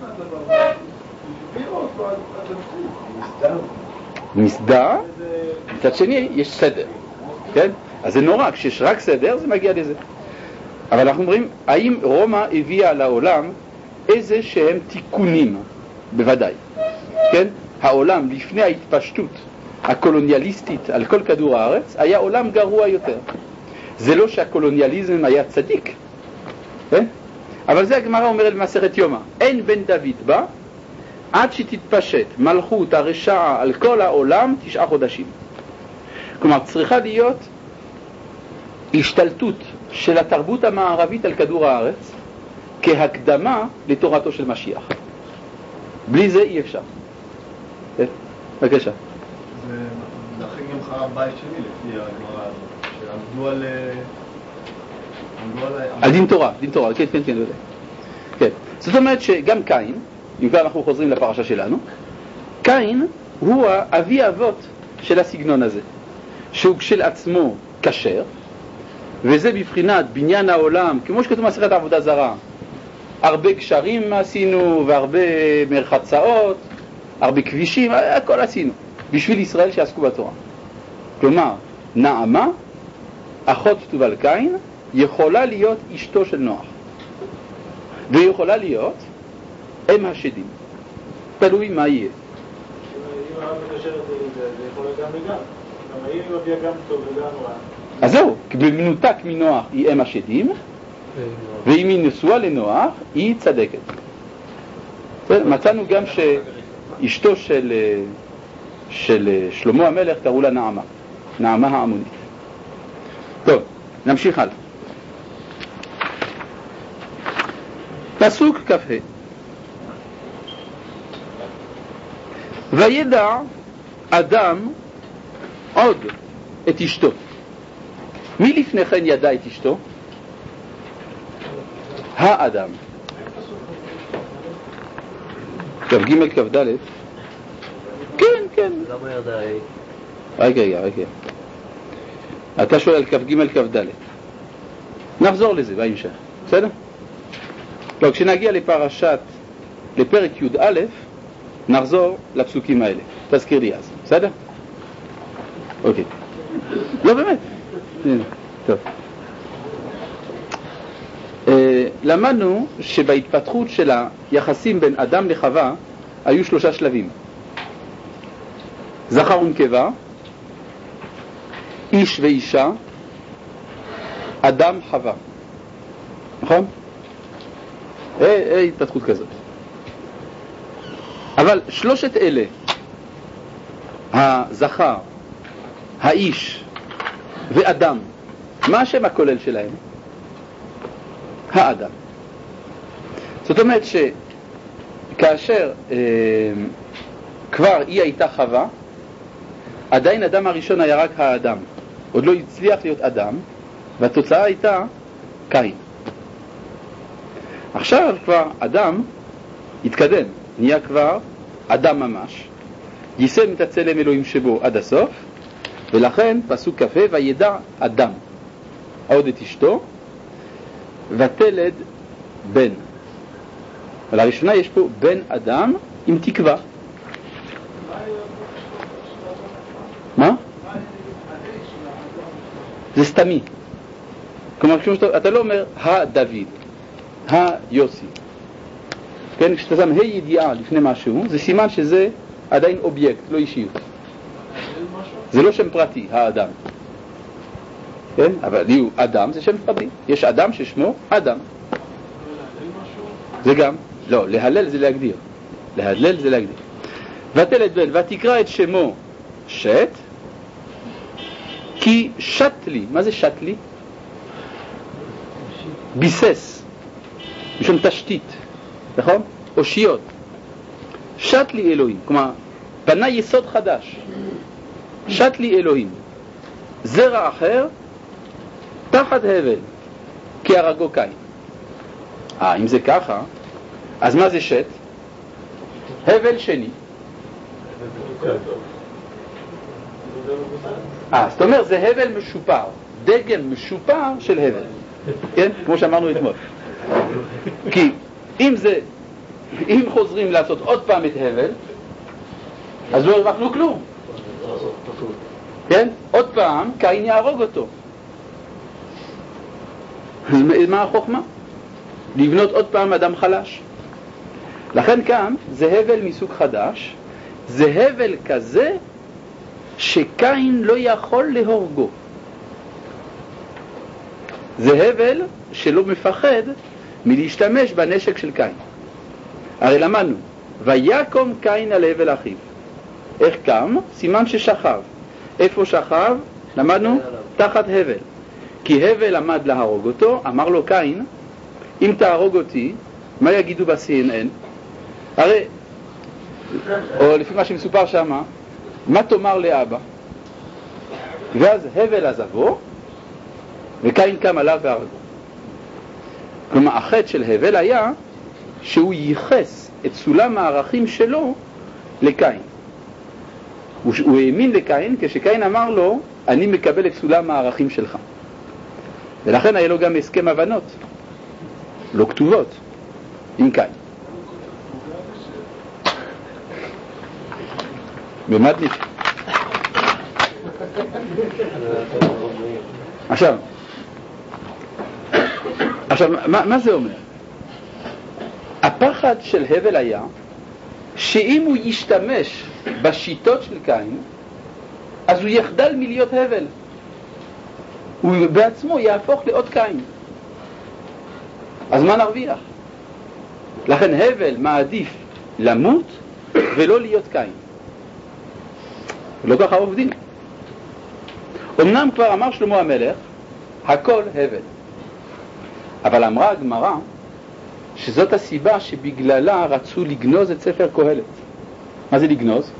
מסדר, מצד שני יש סדר, כן? אז זה נורא, כשיש רק סדר זה מגיע לזה. אבל אנחנו אומרים, האם רומא הביאה לעולם איזה שהם תיקונים? בוודאי, כן? העולם לפני ההתפשטות הקולוניאליסטית על כל כדור הארץ, היה עולם גרוע יותר. זה לא שהקולוניאליזם היה צדיק, כן? אבל זה הגמרא אומרת במסכת יומא, אין בן דוד בא עד שתתפשט מלכות הרשעה על כל העולם תשעה חודשים. כלומר, צריכה להיות השתלטות של התרבות המערבית על כדור הארץ כהקדמה לתורתו של משיח. בלי זה אי אפשר. בבקשה. זה להכין גם חרב בית שני לפי הגמרא הזאת, שעמדו על... עמדו על... על דין תורה, דין תורה, כן, כן, כן, לא יודע. כן. זאת אומרת שגם קין, אם כבר אנחנו חוזרים לפרשה שלנו, קין הוא האבי אבות של הסגנון הזה, שהוא כשל עצמו כשר, וזה בבחינת בניין העולם, כמו שכתוב במסכת עבודה זרה, הרבה קשרים עשינו והרבה מרחצאות, הרבה כבישים, הכל עשינו, בשביל ישראל שעסקו בתורה. כלומר, נעמה, אחות תובל קין, יכולה להיות אשתו של נוח. והיא יכולה להיות אם השדים. תלוי מה יהיה. אם הרב מקשר את זה, זה יכול להיות גם וגם. גם האם היא מביאה גם טוב וגם רע. אז זהו, במנותק מנוח היא אם השדים, ואם היא נשואה לנוח, היא צדקת. מצאנו גם שאשתו של, של שלמה המלך קראו לה נעמה, נעמה העמונית. טוב, נמשיך הלאה. פסוק כ"ה. וידע אדם עוד את אשתו. מי לפני כן ידע את אשתו? האדם. כ"ג כ"ד. כן, כן. למה ידע? רגע, רגע, רגע. אתה שואל על כ"ג כ"ד. נחזור לזה בהמשך, בסדר? לא, כשנגיע לפרשת, לפרק י"א, נחזור לפסוקים האלה. תזכיר לי אז, בסדר? אוקיי. לא, באמת. טוב. למדנו שבהתפתחות של היחסים בין אדם לחווה היו שלושה שלבים. זכר ונקבה, איש ואישה, אדם חווה. נכון? אין התפתחות כזאת. אבל שלושת אלה, הזכר, האיש ואדם, מה השם הכולל שלהם? האדם. זאת אומרת שכאשר אה, כבר היא הייתה חווה, עדיין אדם הראשון היה רק האדם. עוד לא הצליח להיות אדם, והתוצאה הייתה קין. עכשיו כבר אדם התקדם, נהיה כבר אדם ממש, יישם את הצלם אלוהים שבו עד הסוף, ולכן פסוק כ"ה, וידע אדם עוד את אשתו ותלד בן. ולראשונה יש פה בן אדם עם תקווה. מה? זה סתמי. כלומר, אתה לא אומר הדוד, היוסי. כן, כשאתה שם ה' ידיעה לפני משהו, זה סימן שזה עדיין אובייקט, לא אישיות. זה לא שם פרטי, האדם. כן? אבל הוא אדם, זה שם פרטי. יש אדם ששמו אדם. זה גם, לא, להלל זה להגדיר. להלל זה להגדיר. ותלד בן, ותקרא את שמו שת, כי שת לי. מה זה שת לי? ביסס. משום תשתית. נכון? אושיות. שת לי אלוהים. כלומר, בנה יסוד חדש. שת לי אלוהים. זרע אחר, תחת הבל, כי הרגו קין. אה, אם זה ככה, אז מה זה שת? הבל שני. אה, זאת אומרת, זה הבל משופר. דגם משופר של הבל. כן? כמו שאמרנו אתמול. כי אם זה, אם חוזרים לעשות עוד פעם את הבל, אז לא הרווחנו כלום. כן? עוד פעם, קין יהרוג אותו. מה החוכמה? לבנות עוד פעם אדם חלש. לכן כאן זה הבל מסוג חדש, זה הבל כזה שקין לא יכול להורגו. זה הבל שלא מפחד מלהשתמש בנשק של קין. הרי למדנו, ויקום קין על הבל אחיו. איך קם? סימן ששכב. איפה שכב? למדנו? תחת הבל. כי הבל עמד להרוג אותו, אמר לו קין, אם תהרוג אותי, מה יגידו ב-סי אן אן? הרי, או לפי מה שמסופר שמה, מה תאמר לאבא? ואז הבל עזבו, וקין קם עליו והרגו. כלומר, החטא של הבל היה שהוא ייחס את סולם הערכים שלו לקין. הוא, הוא האמין לקין כשקין אמר לו, אני מקבל את סולם הערכים שלך. ולכן היה לו גם הסכם הבנות, לא כתובות, עם קין. במדניק. עכשיו, עכשיו, מה, מה זה אומר? הפחד של הבל היה שאם הוא ישתמש בשיטות של קין, אז הוא יחדל מלהיות הבל. הוא בעצמו יהפוך לעוד קין. אז מה נרוויח? לכן הבל מעדיף למות ולא להיות קין. לא ככה עובדים. אמנם כבר אמר שלמה המלך, הכל הבל. אבל אמרה הגמרא שזאת הסיבה שבגללה רצו לגנוז את ספר קהלת. מה זה לגנוז?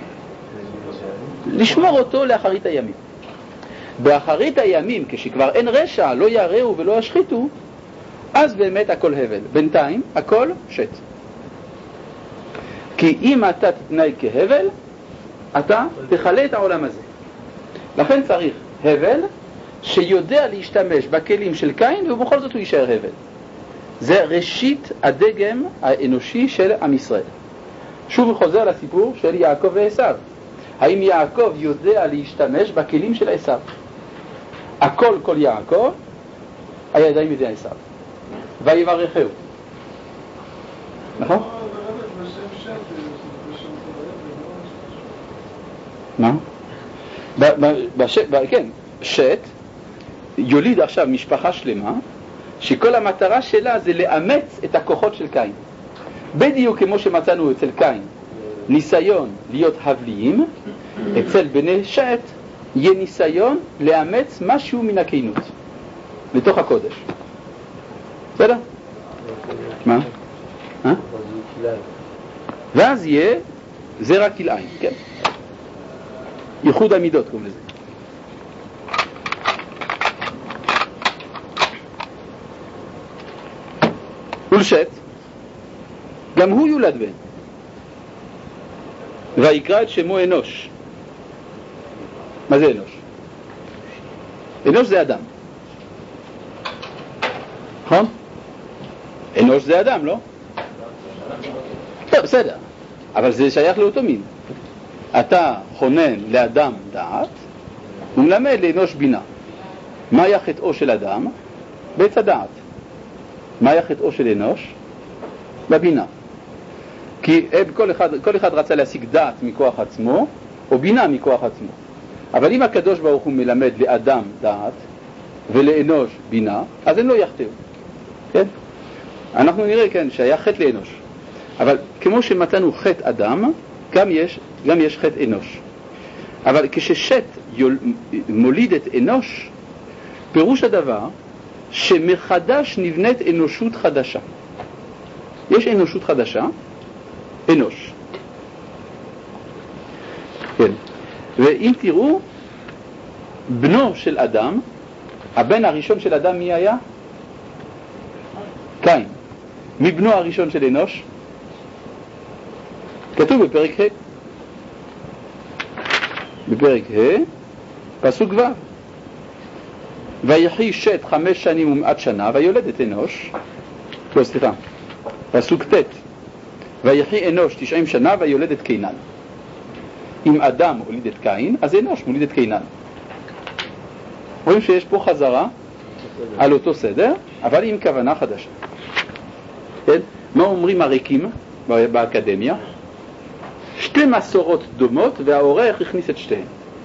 לשמור אותו לאחרית הימים. באחרית הימים, כשכבר אין רשע, לא יראו ולא ישחיתו, אז באמת הכל הבל. בינתיים הכל שת. כי אם אתה תתנהג כהבל, אתה תחלה את העולם הזה. לכן צריך הבל שיודע להשתמש בכלים של קין, ובכל זאת הוא יישאר הבל. זה ראשית הדגם האנושי של עם ישראל. שוב חוזר לסיפור של יעקב ועשיו. האם יעקב יודע להשתמש בכלים של עשיו? הכל כל יעקב, הידיים ידי עשיו. ויברכהו. נכון? מה? כן, שת יוליד עכשיו משפחה שלמה שכל המטרה שלה זה לאמץ את הכוחות של קין. בדיוק כמו שמצאנו אצל קין ניסיון להיות הבליים, אצל בני שת יהיה ניסיון לאמץ משהו מן הקינות לתוך הקודש. בסדר? מה? אה? ואז יהיה זרע כלאיים, כן? ייחוד המידות קוראים לזה. ולשת גם הוא יולד בן, ויקרא את שמו אנוש. מה זה אנוש? אנוש זה אדם, נכון? אנוש זה אדם, לא? טוב, בסדר, אבל זה שייך לאותו מין. אתה חונן לאדם דעת ומלמד לאנוש בינה. מה היה חטאו של אדם? בעץ הדעת. מה היה חטאו של אנוש? בבינה. כי כל אחד, כל אחד רצה להשיג דעת מכוח עצמו או בינה מכוח עצמו. אבל אם הקדוש ברוך הוא מלמד לאדם דעת ולאנוש בינה, אז הם לא יחטאו. כן? אנחנו נראה, כן, שהיה חטא לאנוש. אבל כמו שמצאנו חטא אדם, גם יש, גם יש חטא אנוש. אבל כששת יול, מוליד את אנוש, פירוש הדבר שמחדש נבנית אנושות חדשה. יש אנושות חדשה, אנוש. כן. ואם תראו, בנו של אדם, הבן הראשון של אדם מי היה? קין. מי בנו הראשון של אנוש? כתוב בפרק ה'. בפרק ה', פסוק ו'. ויחי שת חמש שנים ומעט שנה, ויולד את אנוש. לא, סליחה. פסוק ט'. ויחי אנוש תשעים שנה, ויולד את קינן. אם אדם הוליד את קין, אז אנוש מוליד את קינן. רואים שיש פה חזרה על אותו סדר, אבל עם כוונה חדשה. כן? מה אומרים הריקים באקדמיה? שתי מסורות דומות, והעורך הכניס את שתיהן.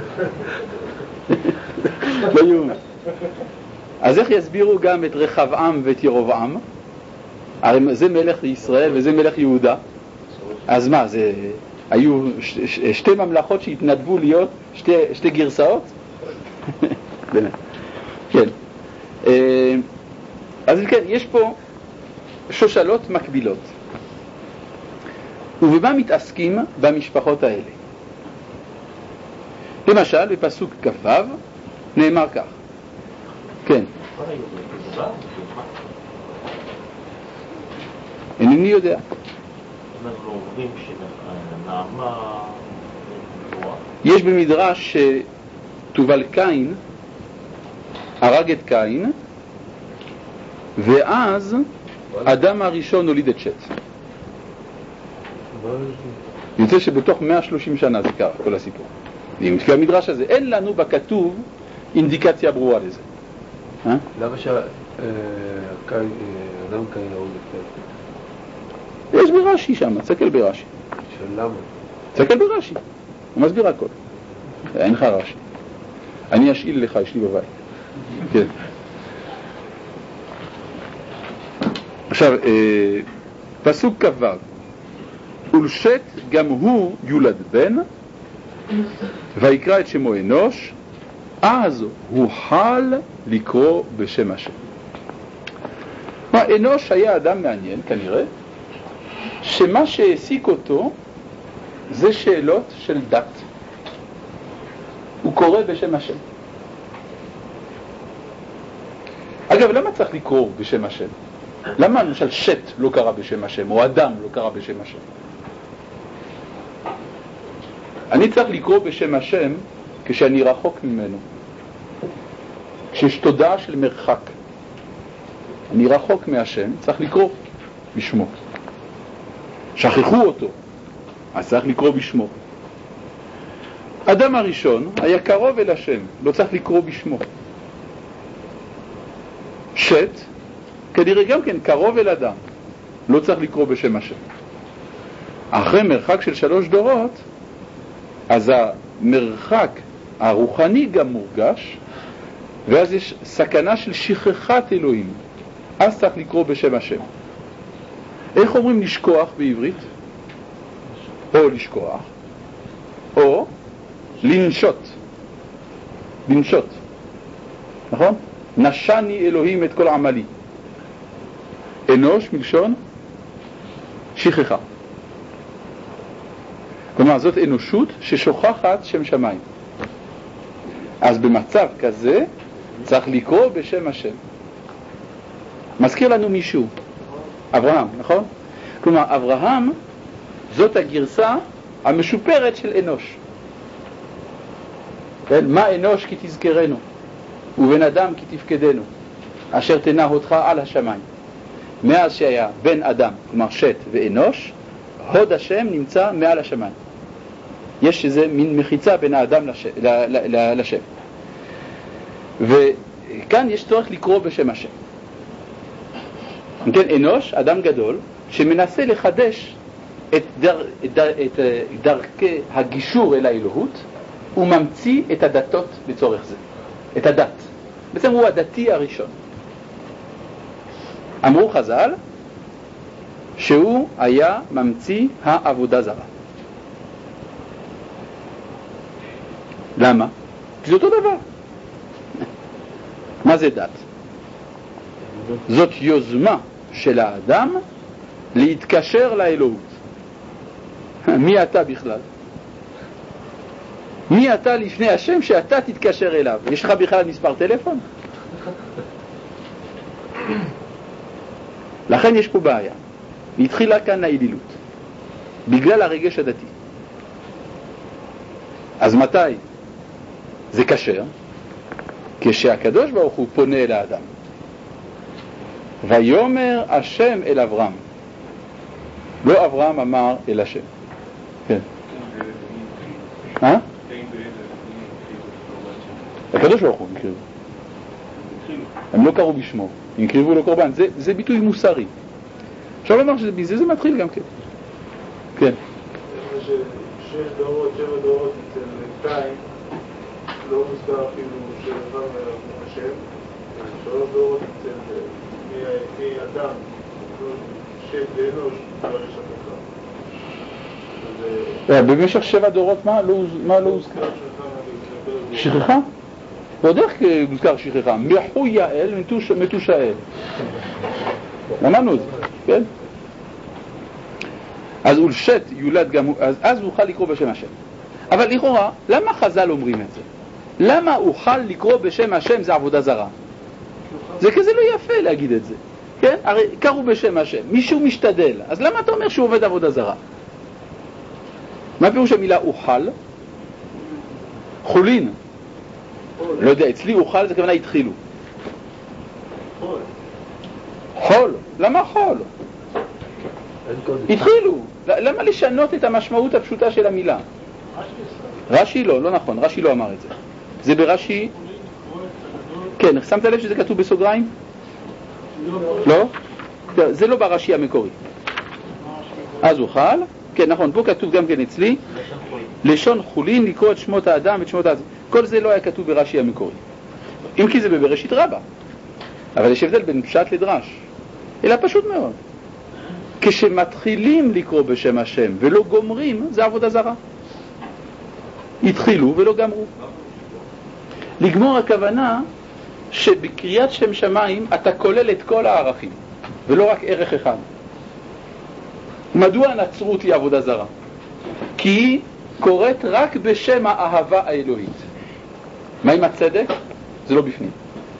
לא יאומן. אז איך יסבירו גם את רחבעם ואת ירבעם? הרי זה מלך ישראל וזה מלך יהודה. אז מה, זה היו ש, ש, שתי ממלכות שהתנדבו להיות שתי, שתי גרסאות? כן. אז כן, יש פה שושלות מקבילות. ובמה מתעסקים במשפחות האלה? למשל, בפסוק כ"ו נאמר כך. כן. אינני יודע. יש במדרש שתובל קין הרג את קין, ואז אדם הראשון הוליד את שת. יוצא שבתוך מאה ושלושים שנה זה קרה, כל הסיפור. לפי המדרש הזה, אין לנו בכתוב אינדיקציה ברורה לזה. למה שהאדם קין הוליד את שת? יש ברש"י שם, תסתכל ברש"י. למה? תסתכל ברש"י, הוא מסביר הכל. אין לך רש"י. אני אשאיל לך, יש לי בבית. כן. עכשיו, פסוק כ"ו, ולשת גם הוא יולד בן, ויקרא את שמו אנוש, אז הוא חל לקרוא בשם השם. מה, אנוש היה אדם מעניין כנראה, שמה שהעסיק אותו זה שאלות של דת. הוא קורא בשם השם. אגב, למה צריך לקרוא בשם השם? למה למשל שת לא קרא בשם השם, או אדם לא קרא בשם השם? אני צריך לקרוא בשם השם כשאני רחוק ממנו. כשיש תודעה של מרחק. אני רחוק מהשם, צריך לקרוא בשמו. שכחו אותו, אז צריך לקרוא בשמו. אדם הראשון היה קרוב אל השם, לא צריך לקרוא בשמו. שת, כנראה גם כן קרוב אל אדם, לא צריך לקרוא בשם השם. אחרי מרחק של שלוש דורות, אז המרחק הרוחני גם מורגש, ואז יש סכנה של שכחת אלוהים. אז צריך לקרוא בשם השם. איך אומרים לשכוח בעברית? או לשכוח, או לנשות. לנשות. נכון? נשני אלוהים את כל עמלי. אנוש מלשון שכחה. כלומר, זאת אנושות ששוכחת שם שמיים. אז במצב כזה צריך לקרוא בשם השם. מזכיר לנו מישהו, אברהם, נכון? כלומר, אברהם זאת הגרסה המשופרת של אנוש. כן? מה אנוש כי תזכרנו, ובן אדם כי תפקדנו, אשר תנה אותך על השמיים. מאז שהיה בן אדם, כלומר שת ואנוש, הוד השם נמצא מעל השמיים. יש איזה מין מחיצה בין האדם לש... לשם. וכאן יש צורך לקרוא בשם השם. כן, אנוש, אדם גדול, שמנסה לחדש את, דר... את, דר... את דרכי הגישור אל האלוהות, הוא ממציא את הדתות לצורך זה. את הדת. בעצם הוא הדתי הראשון. אמרו חז"ל שהוא היה ממציא העבודה זרה. למה? כי זה אותו דבר. מה זה דת? זאת יוזמה של האדם להתקשר לאלוהות. מי אתה בכלל? מי אתה לפני השם שאתה תתקשר אליו? יש לך בכלל מספר טלפון? לכן יש פה בעיה. התחילה כאן האלילות. בגלל הרגש הדתי. אז מתי? זה קשר. כשהקדוש ברוך הוא פונה אל האדם. ויאמר השם אל אברהם. לא אברהם אמר אל השם. כן. אה? הקדוש ברוך הוא הקריבו. הם לא קראו בשמו. הם הקריבו לו קורבן. זה, זה ביטוי מוסרי. אפשר לומר שבזה זה מתחיל גם כן. כן. שש דורות, שבע דורות אצל קין, לא מוזכר אפילו של דבר מהשם, שלוש דורות אצל מאדם, שת ואנוש, לא לשכחה. במשך שבע דורות מה לא הוזכר? שכחה? ועוד איך מוזכר שכחה? מחו יעל מתושאל. אמרנו את זה, כן? אז ולשת יולד גם הוא, אז, אז הוא אוכל לקרוא בשם השם. אבל לכאורה, למה חז"ל אומרים את זה? למה אוכל לקרוא בשם השם זה עבודה זרה? זה כזה לא יפה להגיד את זה, כן? הרי קראו בשם השם, מישהו משתדל, אז למה אתה אומר שהוא עובד עבודה זרה? מה פירוש המילה אוכל? חולין. לא יודע, אצלי אוכל זה כוונה התחילו. חול. למה חול? התחילו. למה לשנות את המשמעות הפשוטה של המילה? רש"י לא, לא נכון, רש"י לא אמר את זה. זה ברש"י... כן, שמת לב שזה כתוב בסוגריים? לא? זה לא ברש"י המקורי. אז אוכל, כן נכון, פה כתוב גם כן אצלי, לשון חולין, לקרוא את שמות האדם ואת שמות האדם. כל זה לא היה כתוב ברש"י המקורי. אם כי זה בבראשית רבה. אבל יש הבדל בין פשט לדרש. אלא פשוט מאוד. כשמתחילים לקרוא בשם השם ולא גומרים, זה עבודה זרה. התחילו ולא גמרו. לגמור הכוונה שבקריאת שם שמיים אתה כולל את כל הערכים, ולא רק ערך אחד. מדוע הנצרות היא עבודה זרה? כי היא קוראת רק בשם האהבה האלוהית. מה עם הצדק? זה לא בפנים.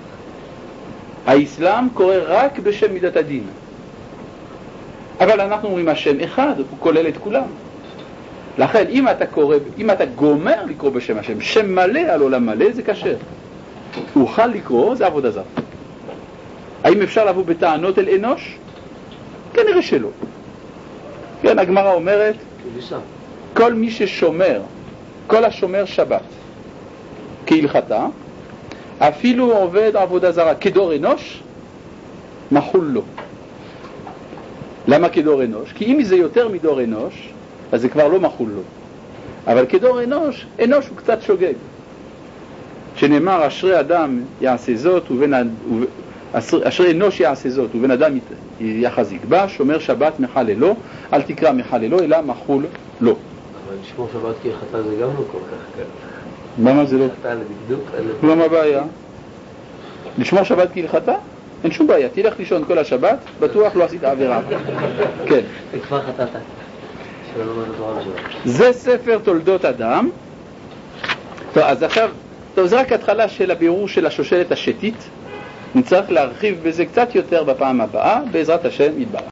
האסלאם קורא רק בשם מידת הדין. אבל אנחנו אומרים השם אחד, הוא כולל את כולם. לכן אם אתה קורא, אם אתה גומר לקרוא בשם השם, שם מלא על עולם מלא, זה קשה. אוכל לקרוא, זה עבודה זרה. האם אפשר לבוא בטענות אל אנוש? כנראה שלא. כן, הגמרא אומרת, כל מי ששומר, כל השומר שבת, כהלכתה, אפילו עובד עבודה זרה, כדור אנוש, מחול לו. למה כדור אנוש? כי אם זה יותר מדור אנוש, אז זה כבר לא מחול לו. אבל כדור אנוש, אנוש הוא קצת שוגג. שנאמר, אשרי אדם יעשה זאת, ובן, אשרי אנוש יעשה זאת, ובן אדם יחזיק בה, שומר שבת מחללו, אל תקרא מחללו, אלא מחול לו. אבל לשמור שבת כהלכתה זה גם לא כל כך קל. מה זה לא? אתה לדקדוק? לא, מה הבעיה? לשמור שבת כהלכתה? אין שום בעיה, תלך לישון כל השבת, בטוח לא עשית עבירה. כן. כבר חטאת. זה ספר תולדות אדם. טוב, אז עכשיו, טוב, זה רק התחלה של הבירור של השושלת השתית. נצטרך להרחיב בזה קצת יותר בפעם הבאה, בעזרת השם יתברך.